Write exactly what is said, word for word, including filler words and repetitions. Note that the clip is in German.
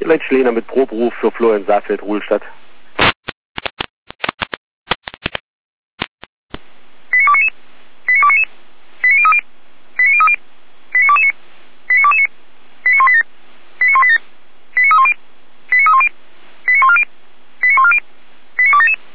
Leitsch Lehner mit Proberuf für Florian Saalfeld, Ruhlstadt.